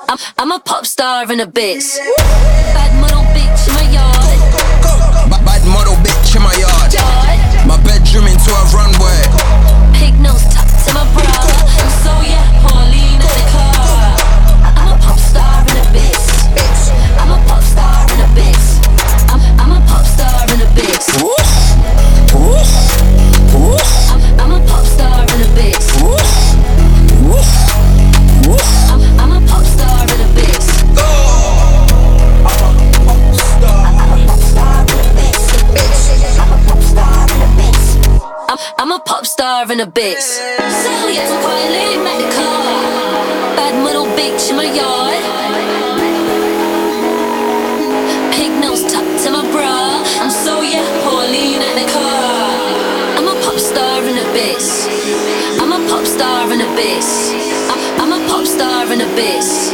I'm a pop star in a bitch. Bad model bitch in my yard. Bad model bitch in my yard. My bedroom into a runway. Pig nose tucked to my bra. And so yeah, Pauline at the car. I'm a pop star in a bitch. I'm a pop star in a bitch. I'm a pop star in a bitch. I'm a pop star in a bitch. I'm a pop star in a bitch. I'm a pop star in a bitch. So yes, Pauline at the car. Bad model bitch in my yard. Pig nose tucked to my bra. I'm so yeah, Pauline at the car. I'm a pop star in a bitch. I'm a pop star in a bitch. I'm a pop star in a bitch.